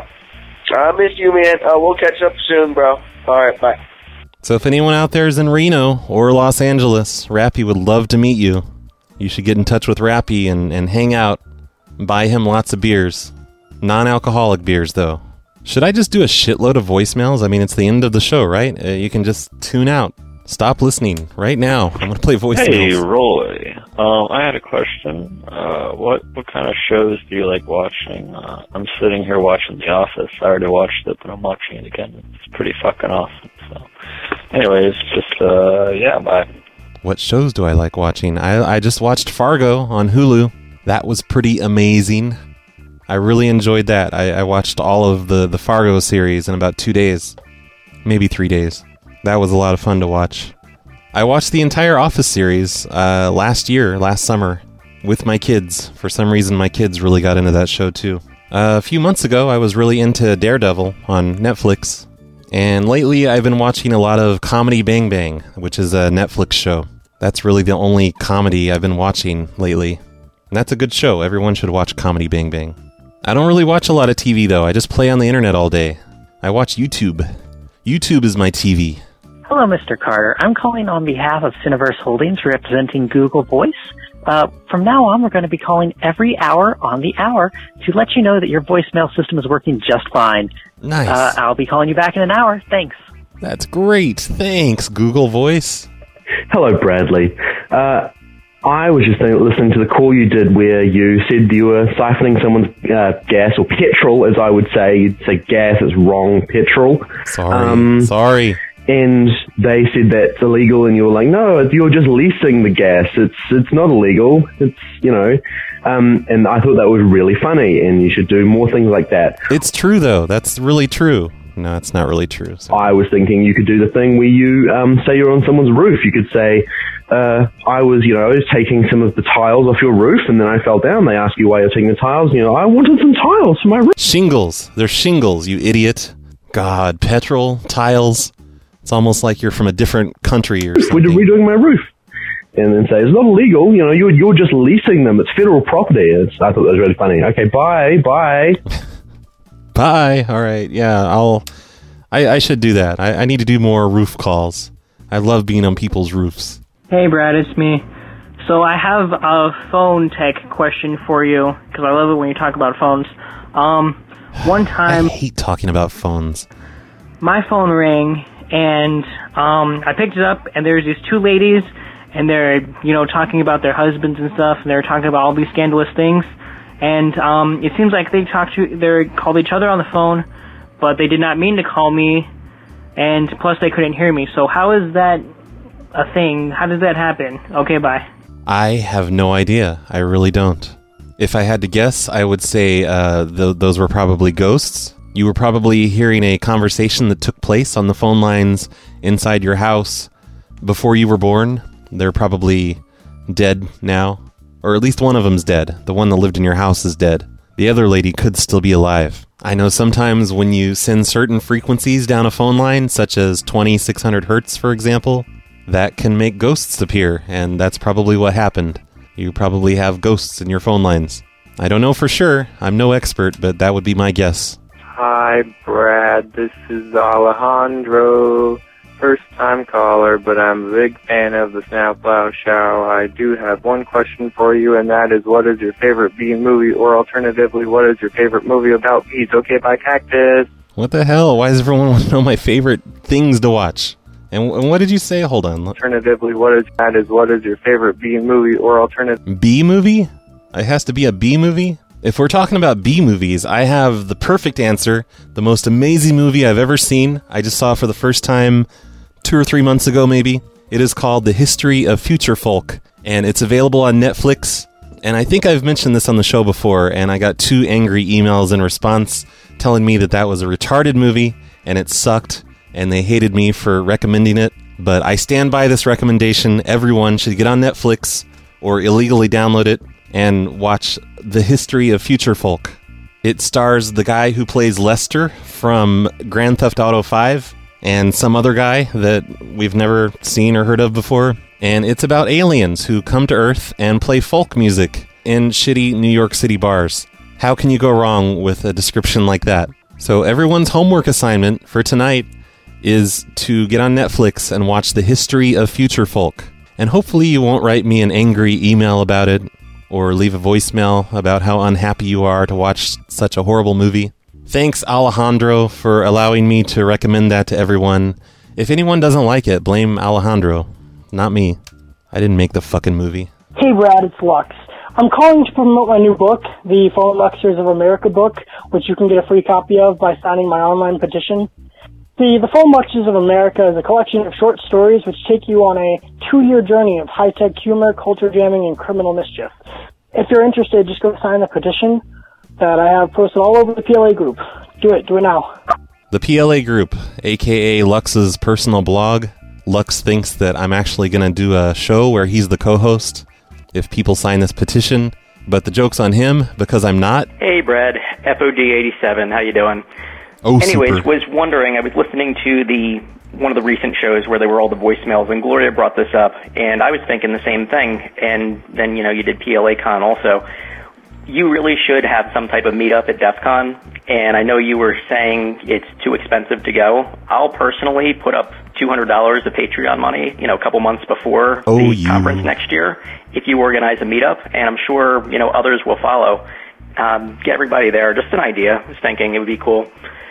I miss you, man. Uh, we'll catch up soon, bro. All right, bye. So if anyone out there is in Reno or Los Angeles, Rappy would love to meet you. You should get in touch with Rappy and, and hang out. Buy him lots of beers. Non-alcoholic beers, though. Should I just do a shitload of voicemails? I mean, it's the end of the show, right? Uh, you can just tune out. Stop listening right now. I'm going to play voicemails. Hey, Roy. Um, I had a question. Uh, what what kind of shows do you like watching? Uh, I'm sitting here watching The Office. I already watched it, but I'm watching it again. It's pretty fucking awesome. So, anyways, just, uh, yeah, bye. What shows do I like watching? I, I just watched Fargo on Hulu. That was pretty amazing. I really enjoyed that. I, I watched all of the, the Fargo series in about two days. Maybe three days. That was a lot of fun to watch. I watched the entire Office series uh, last year, last summer, with my kids. For some reason, my kids really got into that show too. Uh, a few months ago, I was really into Daredevil on Netflix. And lately, I've been watching a lot of Comedy Bang Bang, which is a Netflix show. That's really the only comedy I've been watching lately. And that's a good show. Everyone should watch Comedy Bang Bang. I don't really watch a lot of T V, though. I just play on the internet all day. I watch YouTube. YouTube is my T V. Hello, Mister Carter. I'm calling on behalf of Cineverse Holdings, representing Google Voice. Uh, from now on, we're going to be calling every hour on the hour to let you know that your voicemail system is working just fine. Nice. Uh, I'll be calling you back in an hour. Thanks. That's great. Thanks, Google Voice. Hello, Bradley. Uh, I was just listening to the call you did where you said you were siphoning someone's uh, gas, or petrol, as I would say. You'd say gas, it's wrong, petrol. Sorry. Um, Sorry. And they said that's illegal, and you were like, no, you're just leasing the gas. It's it's not illegal. It's, you know, um, and I thought that was really funny, and you should do more things like that. It's true, though. That's really true. No, it's not really true. So. I was thinking you could do the thing where you um, say you're on someone's roof. You could say, uh, I was, you know, I was taking some of the tiles off your roof, and then I fell down. They ask you why you're taking the tiles. You know, I wanted some tiles for my roof. Shingles. They're shingles, you idiot. God, petrol, tiles. It's almost like you're from a different country or something. We're redoing my roof. And then say, it's not illegal. You know, you're, you're just leasing them. It's federal property. It's, I thought that was really funny. Okay, bye, bye. Bye. All right. Yeah, I'll. I, I should do that. I, I need to do more roof calls. I love being on people's roofs. Hey, Brad, it's me. So I have a phone tech question for you, because I love it when you talk about phones. Um, one time... I hate talking about phones. My phone rang, and um, I picked it up, and there's these two ladies, and they're, you know, talking about their husbands and stuff, and they're talking about all these scandalous things. And um, it seems like they talked to, they called each other on the phone, but they did not mean to call me, and plus they couldn't hear me. So how is that a thing? How does that happen? Okay, bye. I have no idea. I really don't. If I had to guess, I would say uh, th- those were probably ghosts. You were probably hearing a conversation that took place on the phone lines inside your house before you were born. They're probably dead now. Or at least one of them's dead. The one that lived in your house is dead. The other lady could still be alive. I know sometimes when you send certain frequencies down a phone line, such as twenty-six hundred hertz, for example, that can make ghosts appear, and that's probably what happened. You probably have ghosts in your phone lines. I don't know for sure. I'm no expert, but that would be my guess. Hi, Brad. This is Alejandro. First-time caller, but I'm a big fan of the Snowplow Show. I do have one question for you, and that is, what is your favorite bee movie, or alternatively, what is your favorite movie about bees? Okay, bye, Cactus. What the hell? Why does everyone want to know my favorite things to watch? And, and what did you say? Hold on. Alternatively, what is that is, what is your favorite bee movie, or alternative? Bee movie? It has to be a bee movie? If we're talking about B movies, I have the perfect answer. The most amazing movie I've ever seen. I just saw it for the first time two or three months ago, maybe. It is called The History of Future Folk, and it's available on Netflix. And I think I've mentioned this on the show before, and I got two angry emails in response telling me that that was a retarded movie, and it sucked, and they hated me for recommending it. But I stand by this recommendation. Everyone should get on Netflix or illegally download it and watch The History of Future Folk. It stars the guy who plays Lester from Grand Theft Auto five and some other guy that we've never seen or heard of before. And it's about aliens who come to Earth and play folk music in shitty New York City bars. How can you go wrong with a description like that? So everyone's homework assignment for tonight is to get on Netflix and watch The History of Future Folk. And hopefully you won't write me an angry email about it or leave a voicemail about how unhappy you are to watch such a horrible movie. Thanks, Alejandro, for allowing me to recommend that to everyone. If anyone doesn't like it, blame Alejandro, not me. I didn't make the fucking movie. Hey, Brad, it's Lux. I'm calling to promote my new book, the Phone Luxers of America book, which you can get a free copy of by signing my online petition. The, the Phone Luxers of America is a collection of short stories which take you on a two-year journey of high-tech humor, culture jamming, and criminal mischief. If you're interested, just go sign the petition that I have posted all over the P L A group. Do it. Do it now. The P L A group, a k a. Lux's personal blog. Lux thinks that I'm actually going to do a show where he's the co-host if people sign this petition, but the joke's on him because I'm not. Hey, Brad. F O D eighty-seven. How you doing? Oh, Anyways, super. was wondering, I was listening to the one of the recent shows where there were all the voicemails, and Gloria brought this up, and I was thinking the same thing, and then, you know, you did P L A Con also. You really should have some type of meetup at DEF CON, and I know you were saying it's too expensive to go. I'll personally put up two hundred dollars of Patreon money, you know, a couple months before oh, the you. conference next year, if you organize a meetup, and I'm sure, you know, others will follow. Um, get everybody there. Just an idea. I was thinking it would be cool.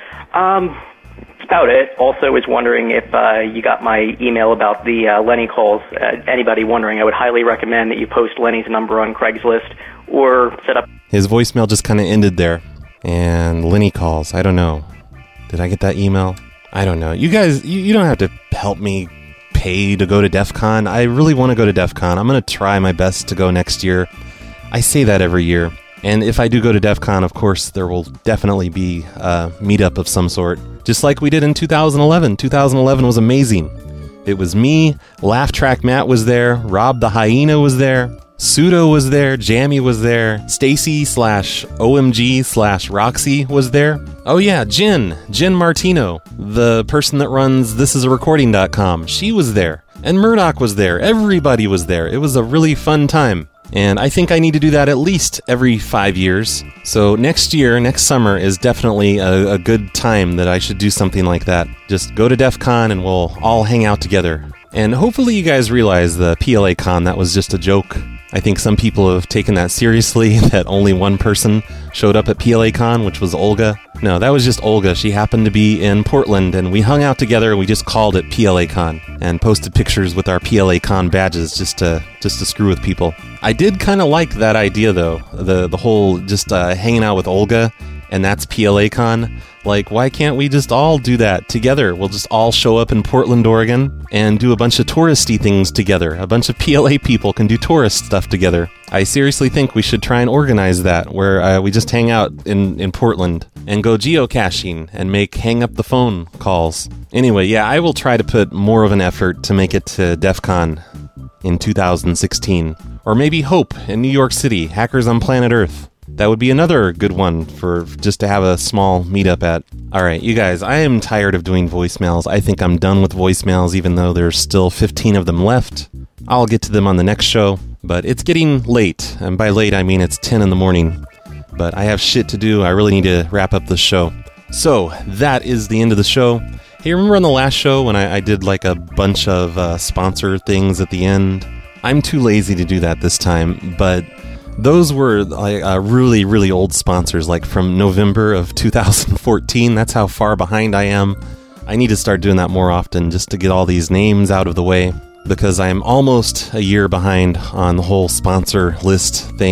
Um, that's about it. Also was wondering if uh, you got my email about the uh, Lenny calls. Uh, anybody wondering, I would highly recommend that you post Lenny's number on Craigslist or set up... His voicemail just kind of ended there. And Lenny calls. I don't know. Did I get that email? I don't know. You guys, you, you don't have to help me pay to go to DEF CON. I really want to go to DEF CON. I'm going to try my best to go next year. I say that every year. And if I do go to DEF CON, of course, there will definitely be a meetup of some sort. Just like we did in two thousand eleven. two thousand eleven was amazing. It was me, Laugh Track Matt was there, Rob the Hyena was there, Pseudo was there, Jammy was there, Stacy slash O M G slash Roxy was there. Oh yeah, Jen, Jen Martino, the person that runs this is a recording dot com. She was there. And Murdoch was there. Everybody was there. It was a really fun time. And I think I need to do that at least every five years. So next year, next summer, is definitely a, a good time that I should do something like that. Just go to DEF CON and we'll all hang out together. And hopefully you guys realize the P L A Con, that was just a joke. I think some people have taken that seriously, that only one person showed up at P L A Con, which was Olga. No, that was just Olga. She happened to be in Portland, and we hung out together, and we just called it P L A Con, and posted pictures with our P L A Con badges just to just to screw with people. I did kind of like that idea, though, the, the whole just uh, hanging out with Olga, and that's P L A Con. Like, why can't we just all do that together? We'll just all show up in Portland, Oregon, and do a bunch of touristy things together. A bunch of P L A people can do tourist stuff together. I seriously think we should try and organize that, where uh, we just hang out in, in Portland and go geocaching and make hang up the phone calls. Anyway, yeah, I will try to put more of an effort to make it to DEF CON in two thousand sixteen. Or maybe Hope in New York City, Hackers on Planet Earth. That would be another good one for just to have a small meetup at. Alright, you guys, I am tired of doing voicemails. I think I'm done with voicemails, even though there's still fifteen of them left. I'll get to them on the next show, but it's getting late. And by late, I mean it's ten in the morning. But I have shit to do. I really need to wrap up this show. So, that is the end of the show. Hey, remember on the last show when I, I did like a bunch of uh, sponsor things at the end? I'm too lazy to do that this time, but those were like uh, really, really old sponsors, like from November of two thousand fourteen. That's how far behind I am. I need to start doing that more often just to get all these names out of the way, because I'm almost a year behind on the whole sponsor list thing.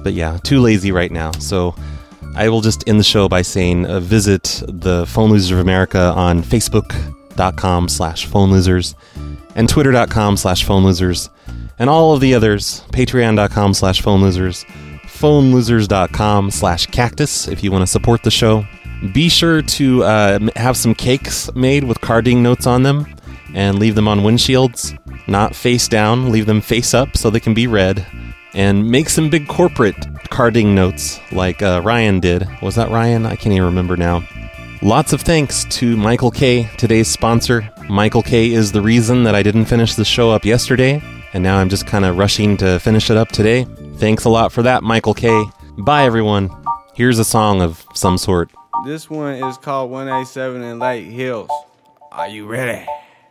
But yeah, too lazy right now. So I will just end the show by saying uh, visit the Phone Losers of America on Facebook.com slash phone losers and Twitter.com slash phone losers and all of the others, Patreon.com slash phone losers, phonelosers.com slash cactus if you want to support the show. Be sure to uh, have some cakes made with carding notes on them and leave them on windshields, not face down, leave them face up so they can be read. And make some big corporate carding notes like uh, Ryan did. Was that Ryan? I can't even remember now. Lots of thanks to Michael K, today's sponsor. Michael K is the reason that I didn't finish the show up yesterday, and now I'm just kind of rushing to finish it up today. Thanks a lot for that, Michael K. Bye, everyone. Here's a song of some sort. This one is called one eighty-seven in Lake Hills. Are you ready?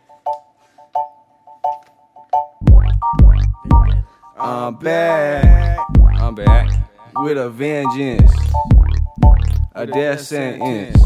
I'm back. I'm back with a vengeance. A death sentence.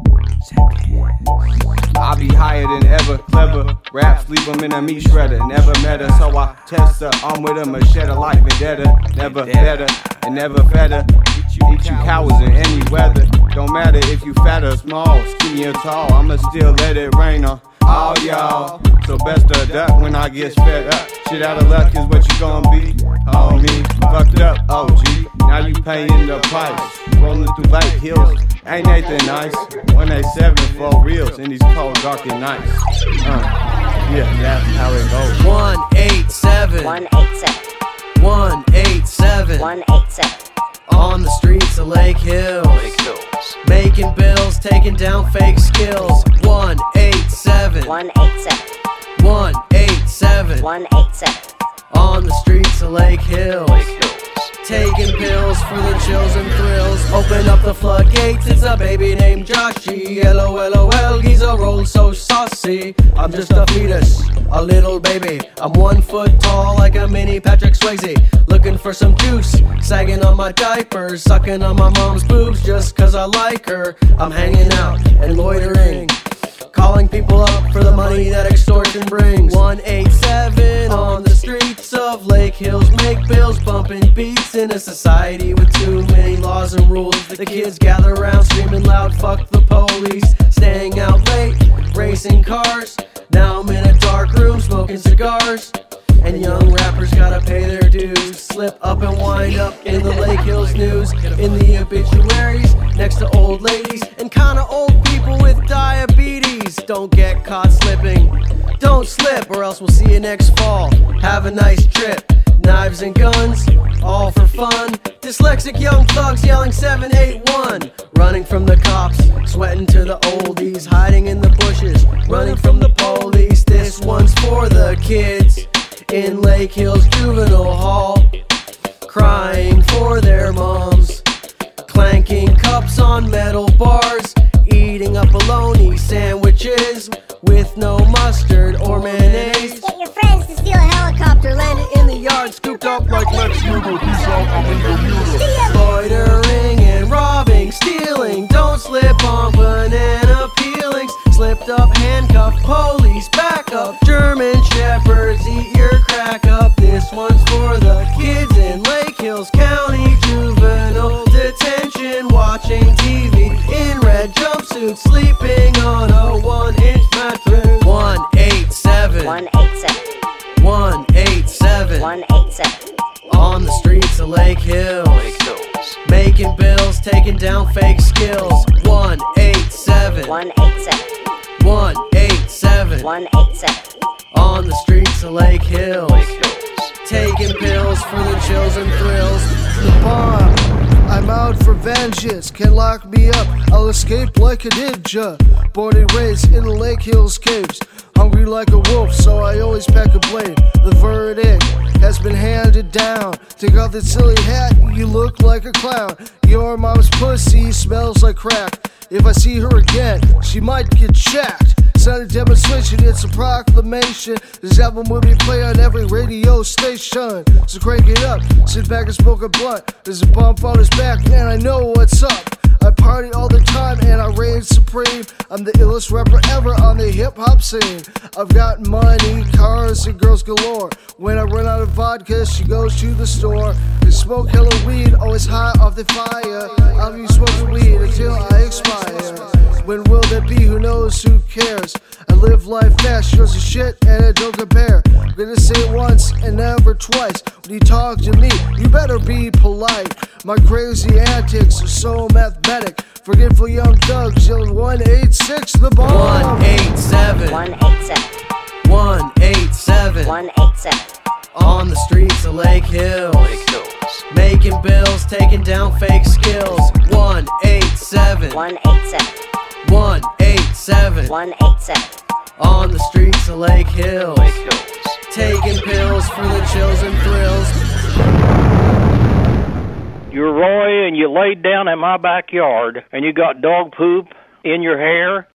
I be higher than ever, clever. Raps leave them in a meat shredder. Never met her, so I test her. I'm with a machete like vendetta. Never better and never fatter. Eat you cowards in any weather. Don't matter if you fat or small, skinny or tall. I'ma still let it rain on all y'all. So best to duck when I get fed up. Shit out of luck is what you gon' be. Oh me, fucked up, O G. Now you paying the price. Rolling through Lake Hills, ain't anything nice. one eighty-seven for reals in these cold, dark nights. Uh, yeah, that's how it goes. one eighty-seven. one eighty-seven. one eighty-seven. one eighty-seven. On the streets of Lake Hills. Lake Hills. Making bills, taking down fake skills. one eighty-seven. one eighty-seven. one eighty-seven. one eighty-seven. On the streets of Lake Hills. Lake Hills. Taking pills for the chills and thrills. Open up the floodgates, it's a baby named Joshy. L O L O L, he's a roll so saucy. I'm just a fetus, a little baby. I'm one foot tall like a mini Patrick Swayze. Looking for some juice, sagging on my diapers. Sucking on my mom's boobs just cause I like her. I'm hanging out and loitering, calling people up for the money that extortion brings. one eighty-seven on the streets of Lake Hills. Make bills, bumping beats in a society with too many laws and rules. The kids gather around screaming loud, fuck the police. Staying out late, racing cars. Now I'm in a dark room smoking cigars. And young rappers gotta pay their dues. Slip up and wind up in the Lake Hills news. In the obituaries, next to old ladies and kinda old people with diabetes. Don't get caught slipping, don't slip or else we'll see you next fall. Have a nice trip, knives and guns, all for fun. Dyslexic young thugs yelling seven eight one. Running from the cops, sweating to the oldies. Hiding in the bushes, running from the police. This one's for the kids in Lake Hills Juvenile Hall, crying for their moms, clanking cups on metal bars, eating up bologna sandwiches with no mustard or mayonnaise. Get your friends to steal a helicopter, land it in the yard, Scooped up like Lex Luger, he's all up in Bermuda. Loitering and robbing, stealing, don't slip on banana peelings. Slipped up, handcuffed, police, back up. German shepherds, eat your crack up. This one's for the kids in Lake Hills County Juvenile Detention, watching T V in red jumpsuits, sleeping on a one-inch mattress. one eighty-seven. one eighty-seven. one eighty-seven. one eighty-seven. On the streets of Lake Hills. Lake Hills. Making bills, taking down fake skills. one eighty-seven. one eighty-seven. one eighty-seven. one eighty-seven. On the streets of Lake Hills. Lake Hills. Taking pills for the chills and thrills. The bomb, I'm out for vengeance. Can't lock me up, I'll escape like a ninja. Born and raised in the Lake Hills caves. Hungry like a wolf, so I always pack a blade. The verdict has been handed down. Take off that silly hat, you look like a clown. Your mom's pussy smells like crack. If I see her again, she might get checked. It's not a demonstration, it's a proclamation. This album will be played on every radio station. So crank it up, sit back and smoke a blunt. There's a bump on his back, and I know what's up. I party all the time and I reign supreme. I I'm the illest rapper ever on the hip-hop scene. I've got money, cars, and girls galore. When I run out of vodka, she goes to the store. They smoke hella weed, always high off the fire. I'll be smoking weed until I expire. When will that be? Who knows? Who cares? I live life fast, shows a shit, and I don't compare. I'm gonna say it once and never twice. When you talk to me, you better be polite. My crazy antics are so mathematic. Forgetful young thug, chillin' one eight six the bomb. one eight seven. one eight seven. one eight seven. one eight seven. On the streets of Lake Hills. Lake Hills. Making bills, taking down fake skills. one eight seven. one eight seven. one eight seven. one eight seven. On the streets of Lake Hills. Lake Hills. Taking pills for the chills and thrills. You're Roy and you laid down in my backyard and you got dog poop in your hair.